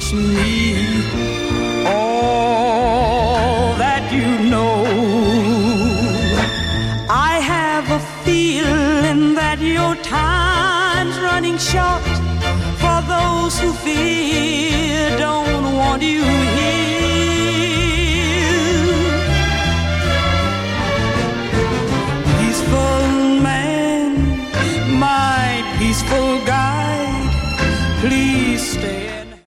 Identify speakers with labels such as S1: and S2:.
S1: teach me all that you know. I have a feeling that your time's running short for those who fear don't want you here. Peaceful man, my peaceful guide, please stay.